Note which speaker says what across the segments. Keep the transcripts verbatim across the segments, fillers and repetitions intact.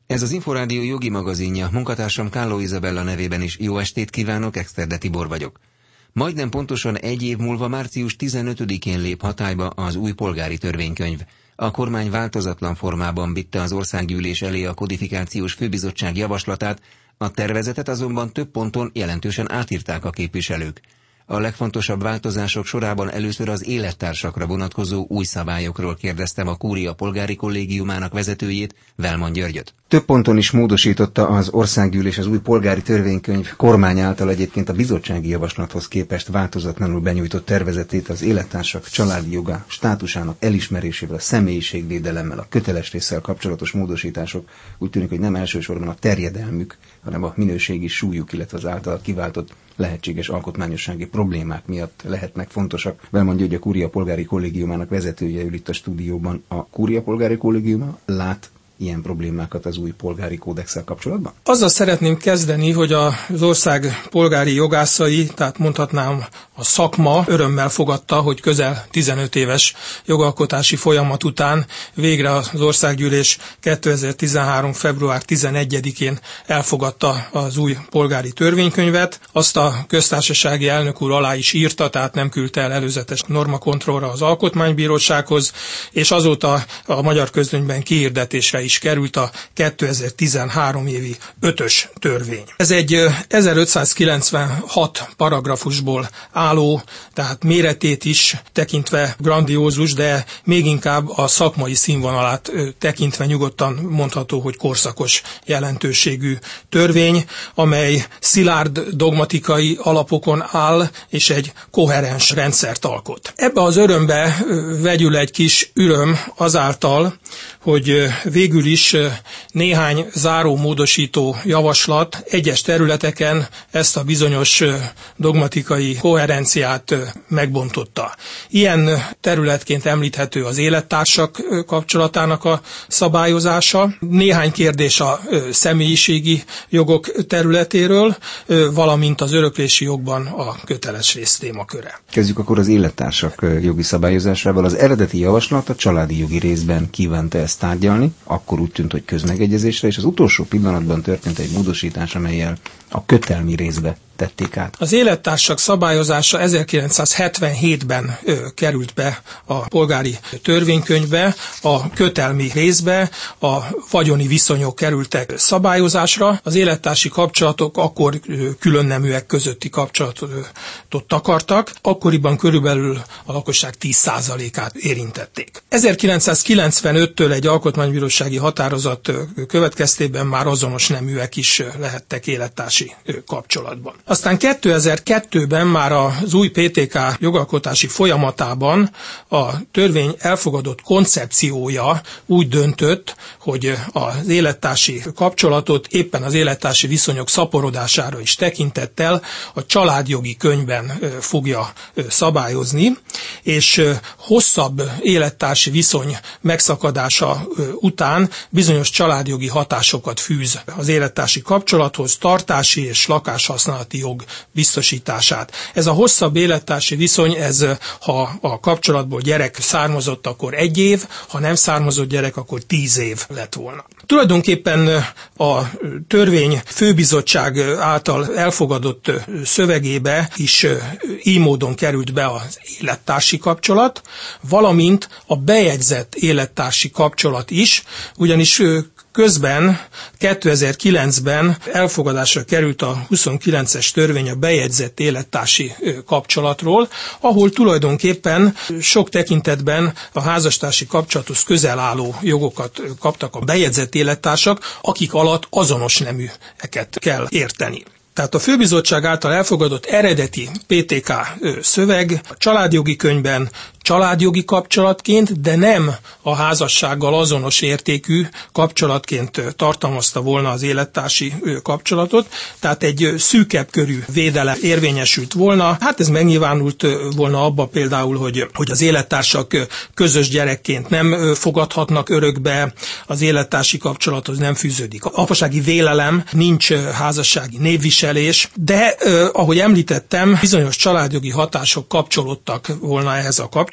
Speaker 1: Ez az Inforádió jogi magazinja, munkatársam Kálló Izabella nevében is jó estét kívánok, Exterde Tibor vagyok. Majdnem pontosan egy év múlva március tizenötödikén lép hatályba az új polgári törvénykönyv. A kormány változatlan formában vitte az országgyűlés elé a kodifikációs főbizottság javaslatát, a tervezetet azonban több ponton jelentősen átírták a képviselők. A legfontosabb változások sorában először az élettársakra vonatkozó új szabályokról kérdeztem a Kúria Polgári Kollégiumának vezetőjét, Velman Györgyöt. Több ponton is módosította az országgyűlés az új polgári törvénykönyv kormány által egyébként a bizottsági javaslathoz képest változatlanul benyújtott tervezetét az élettársak családi joga státusának elismerésével, a személyiségvédelemmel, a köteles résszel kapcsolatos módosítások úgy tűnik, hogy nem elsősorban a terjedelmük, hanem a minőségi súlyuk, illetve az által kiváltott lehetséges alkotmányossági problémák miatt lehetnek fontosak. Velman György, a Kúria Polgári Kollégiumának vezetője ül itt a stúdióban. A Kúria Polgári Kollégiuma lát ilyen problémákat az új polgári kódexsel kapcsolatban?
Speaker 2: Azzal szeretném kezdeni, hogy az ország polgári jogászai, tehát mondhatnám a szakma örömmel fogadta, hogy közel tizenöt éves jogalkotási folyamat után végre az országgyűlés kétezer-tizenhárom. február tizenegyedikén elfogadta az új polgári törvénykönyvet. Azt a köztársasági elnök úr alá is írta, tehát nem küldte el előzetes normakontrollra az alkotmánybírósághoz, és azóta a magyar közlönyben kihirdetésre is került a kétezer-tizenhárom évi ötös törvény. Ez egy ezerötszázkilencvenhat paragrafusból álló, tehát méretét is tekintve grandiózus, de még inkább a szakmai színvonalát tekintve nyugodtan mondható, hogy korszakos jelentőségű törvény, amely szilárd dogmatikai alapokon áll, és egy koherens rendszert alkot. Ebbe az örömbe vegyül egy kis öröm azáltal, hogy végül is néhány záró módosító javaslat egyes területeken ezt a bizonyos dogmatikai koherenciát megbontotta. Ilyen területként említhető az élettársak kapcsolatának a szabályozása, néhány kérdés a személyiségi jogok területéről, valamint az öröklési jogban a köteles rész témaköre.
Speaker 1: Kezdjük akkor az élettársak jogi szabályozásával. Az eredeti javaslat a családi jogi részben kívánta ezt tárgyalni, akkor úgy tűnt, hogy közmegegyezésre, és az utolsó pillanatban történt egy módosítás, amellyel a kötelmi részbe tették át.
Speaker 2: Az élettársak szabályozása ezerkilencszázhetvenhétben ö, került be a polgári törvénykönyvbe, a kötelmi részbe a vagyoni viszonyok kerültek szabályozásra. Az élettársi kapcsolatok akkor ö, különneműek közötti kapcsolatot takartak, akkoriban körülbelül a lakosság tíz százalékát érintették. ezerkilencszázkilencvenöttől egy alkotmánybírósági határozat következtében már azonos neműek is lehettek élettársi kapcsolatban. Aztán kétezer-kettőben már az új pé té ká jogalkotási folyamatában a törvény elfogadott koncepciója úgy döntött, hogy az élettársi kapcsolatot éppen az élettársi viszonyok szaporodására is tekintettel a családjogi könyvben fogja szabályozni, és hosszabb élettársi viszony megszakadása után bizonyos családjogi hatásokat fűz az élettársi kapcsolathoz, tartási és lakáshasználati jog biztosítását. Ez a hosszabb élettársi viszony, ez ha a kapcsolatból gyerek származott, akkor egy év, ha nem származott gyerek, akkor tíz év lett volna. Tulajdonképpen a törvény főbizottság által elfogadott szövegébe is így módon került be az élettársi kapcsolat, valamint a bejegyzett élettársi kapcsolat is, ugyanis közben kétezer-kilencben elfogadásra került a huszonkilences törvény a bejegyzett élettársi kapcsolatról, ahol tulajdonképpen sok tekintetben a házastársi kapcsolathoz közel álló jogokat kaptak a bejegyzett élettársak, akik alatt azonos neműeket kell érteni. Tehát a főbizottság által elfogadott eredeti pé té ká szöveg a családjogi könyvben családjogi kapcsolatként, de nem a házassággal azonos értékű kapcsolatként tartalmazta volna az élettársi kapcsolatot, tehát egy szűkebb körű védelem érvényesült volna. Hát ez megnyilvánult volna abba például, hogy, hogy az élettársak közös gyerekként nem fogadhatnak örökbe, az élettársi kapcsolathoz nem fűződik apasági vélelem, nincs házassági névviselés, de ahogy említettem, bizonyos családjogi hatások kapcsolódtak volna ehhez a kapcsolathoz,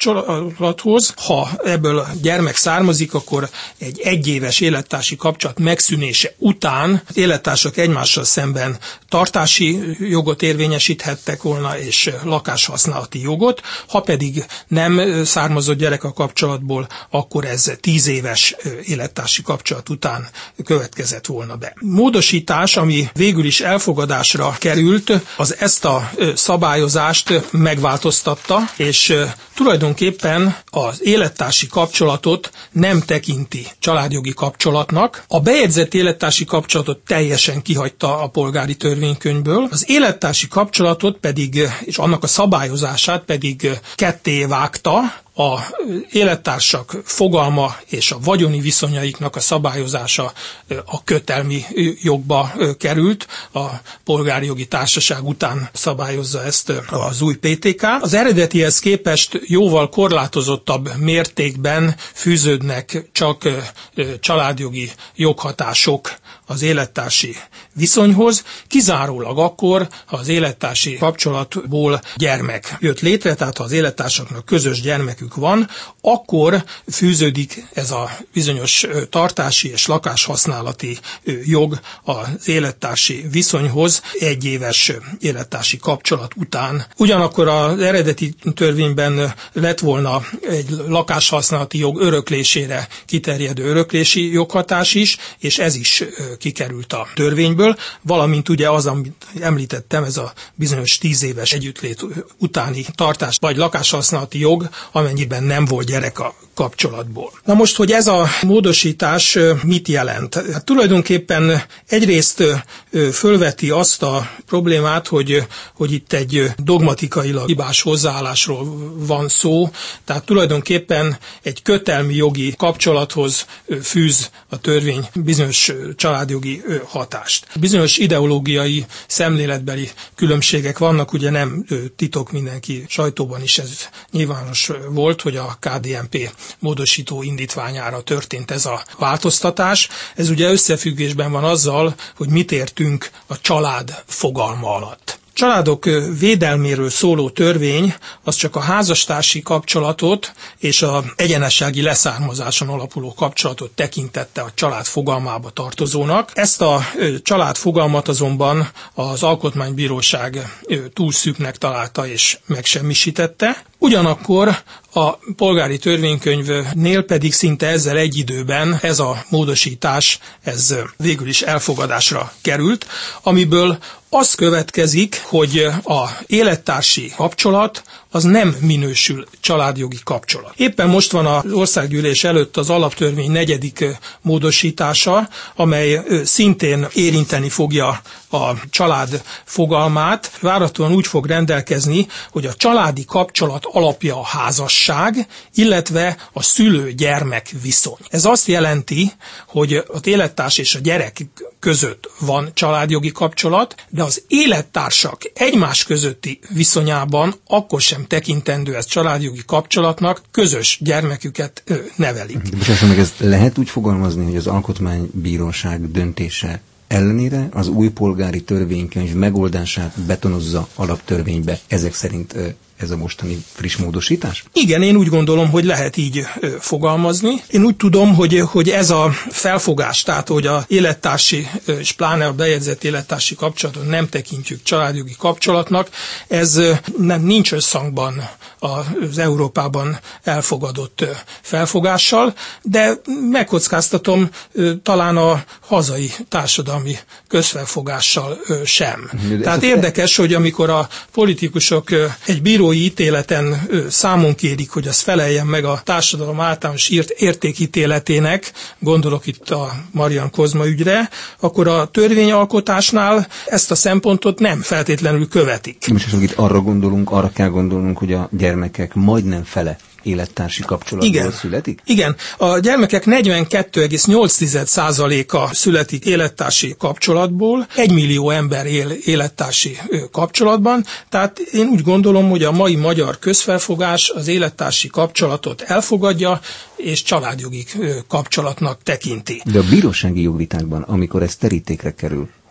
Speaker 2: kapcsolathoz. Ha ebből a gyermek származik, akkor egy egyéves élettársi kapcsolat megszűnése után élettársak egymással szemben tartási jogot érvényesíthettek volna, és lakáshasználati jogot. Ha pedig nem származott gyerek a kapcsolatból, akkor ez tíz éves élettársi kapcsolat után következett volna be. Módosítás, ami végül is elfogadásra került, az ezt a szabályozást megváltoztatta, és tulajdonképpen az élettársi kapcsolatot nem tekinti családjogi kapcsolatnak. A bejegyzett élettársi kapcsolatot teljesen kihagyta a polgári törvénykönyvből, az élettársi kapcsolatot pedig, és annak a szabályozását pedig ketté vágta. A élettársak fogalma és a vagyoni viszonyaiknak a szabályozása a kötelmi jogba került, a polgári jogi társaság után szabályozza ezt az új pé té ká. Az eredetihez képest jóval korlátozottabb mértékben fűződnek csak családjogi joghatások az élettársi viszonyhoz, kizárólag akkor, ha az élettársi kapcsolatból gyermek jött létre, tehát ha az élettársaknak közös gyermekük van, akkor fűződik ez a bizonyos tartási és lakáshasználati jog az élettársi viszonyhoz egyéves élettársi kapcsolat után. Ugyanakkor az eredeti törvényben lett volna egy lakáshasználati jog öröklésére kiterjedő öröklési joghatás is, és ez is kikerült a törvényből, valamint ugye az, amit említettem, ez a bizonyos tíz éves együttlét utáni tartás vagy lakáshasználati jog, amennyiben nem volt gyerek a kapcsolatból. Na most, hogy ez a módosítás mit jelent? Hát tulajdonképpen egyrészt fölveti azt a problémát, hogy, hogy itt egy dogmatikailag hibás hozzáállásról van szó, tehát tulajdonképpen egy kötelmi jogi kapcsolathoz fűz a törvény bizonyos családjogi hatást. Bizonyos ideológiai, szemléletbeli különbségek vannak, ugye nem titok, mindenki sajtóban is ez nyilvános volt, hogy a ká dé en pé módosító indítványára történt ez a változtatás. Ez ugye összefüggésben van azzal, hogy mit értünk a család fogalma alatt. Családok védelméről szóló törvény az csak a házastársi kapcsolatot és az egyenessági leszármazáson alapuló kapcsolatot tekintette a család fogalmába tartozónak. Ezt a család fogalmat azonban az Alkotmánybíróság túl szűknek találta és megsemmisítette. Ugyanakkor a polgári törvénykönyvnél pedig szinte ezzel egy időben ez a módosítás ez végül is elfogadásra került, amiből az következik, hogy a élettársi kapcsolat az nem minősül családjogi kapcsolat. Éppen most van az országgyűlés előtt az alaptörvény negyedik módosítása, amely szintén érinteni fogja a család fogalmát. Várhatóan úgy fog rendelkezni, hogy a családi kapcsolat alapja a házasság, illetve a szülő-gyermek viszony. Ez azt jelenti, hogy az élettárs és a gyerek között van családjogi kapcsolat, de az élettársak egymás közötti viszonyában akkor sem tekintendő ez családjogi kapcsolatnak, közös gyermeküket nevelik.
Speaker 1: Bocsássa meg, ezt lehet úgy fogalmazni, hogy az Alkotmánybíróság döntése ellenére az új polgári törvénykönyv megoldását betonozza alaptörvénybe, ezek szerint ez a mostani friss módosítás?
Speaker 2: Igen, én úgy gondolom, hogy lehet így fogalmazni. Én úgy tudom, hogy, hogy ez a felfogás, tehát hogy a élettársi, és pláne a bejegyzett élettársi kapcsolatot nem tekintjük családjogi kapcsolatnak, ez nem nincs összhangban az Európában elfogadott felfogással, de megkockáztatom talán a hazai társadalmi közfelfogással sem. De Tehát érdekes, hogy amikor a politikusok egy bírói ítéleten számon kérik, hogy az feleljen meg a társadalom általános értékítéletének, gondolok itt a Marian Kozma ügyre, akkor a törvényalkotásnál ezt a szempontot nem feltétlenül követik.
Speaker 1: Most itt arra gondolunk, arra kell gondolnunk, hogy a gyermekek majdnem fele élettársi kapcsolatból
Speaker 2: Igen.
Speaker 1: születik?
Speaker 2: Igen. A gyermekek negyvenkettő egész nyolc százaléka születik élettársi kapcsolatból, egy millió ember él élettársi kapcsolatban, tehát én úgy gondolom, hogy a mai magyar közfelfogás az élettársi kapcsolatot elfogadja, és családjogi kapcsolatnak tekinti.
Speaker 1: De a bírósági jogvitákban, amikor ez terítékre kerül,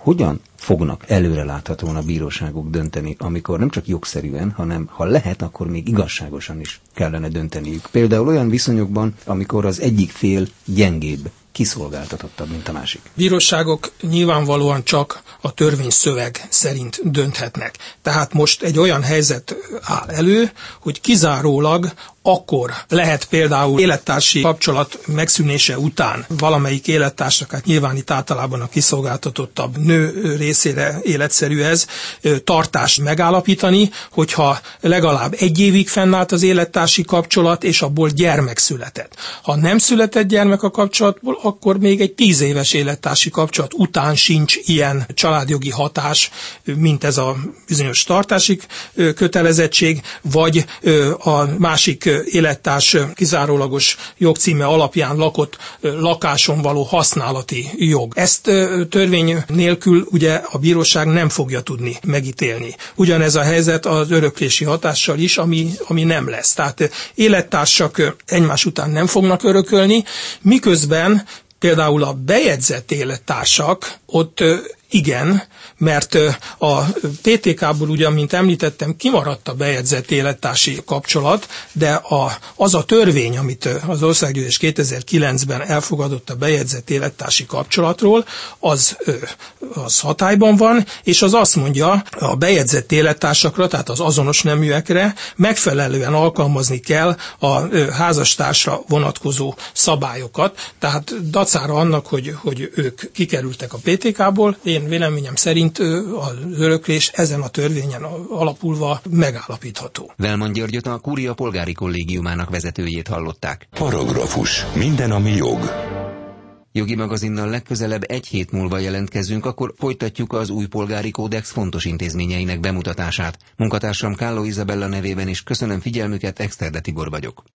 Speaker 1: hogyan fognak előreláthatóan a bíróságok dönteni, amikor nem csak jogszerűen, hanem ha lehet, akkor még igazságosan is kellene dönteniük. Például olyan viszonyokban, amikor az egyik fél gyengébb, kiszolgáltatottabb, mint a másik.
Speaker 2: Bíróságok nyilvánvalóan csak a törvényszöveg szerint dönthetnek. Tehát most egy olyan helyzet áll elő, hogy kizárólag akkor lehet például élettársi kapcsolat megszűnése után valamelyik élettársnak, hát nyilván itt általában a kiszolgáltatottabb nő részére életszerű ez, tartást megállapítani, hogyha legalább egy évig fennállt az élettársi kapcsolat, és abból gyermek született. Ha nem született gyermek a kapcsolatból, akkor még egy tíz éves élettársi kapcsolat után sincs ilyen családjogi hatás, mint ez a bizonyos tartási kötelezettség, vagy a másik élettárs kizárólagos jogcíme alapján lakott lakáson való használati jog. Ezt törvény nélkül ugye a bíróság nem fogja tudni megítélni. Ugyanez a helyzet az öröklési hatással is, ami, ami nem lesz. Tehát élettársak egymás után nem fognak örökölni, miközben például a bejegyzett élettársak ott igen, mert a pé té ká-ból ugyan, mint említettem, kimaradt a bejegyzett élettársi kapcsolat, de a, az a törvény, amit az Országgyűlés kétezer-kilencben elfogadott a bejegyzett élettársi kapcsolatról, az, az hatályban van, és az azt mondja, a bejegyzett élettársakra, tehát az azonos neműekre megfelelően alkalmazni kell a házastársra vonatkozó szabályokat, tehát dacára annak, hogy, hogy ők kikerültek a pé té ká-ból, én véleményem szerint az öröklés ezen a törvényen alapulva megállapítható.
Speaker 1: Velmond Györgyöt, a Kúria polgári kollégiumának vezetőjét hallották.
Speaker 3: Paragrafus. Minden, ami jog.
Speaker 1: Jogi magazinnal legközelebb egy hét múlva jelentkezünk, akkor folytatjuk az új polgári kódex fontos intézményeinek bemutatását. Munkatársam Kálló Izabella nevében is köszönöm figyelmüket, Exterde Tibor vagyok.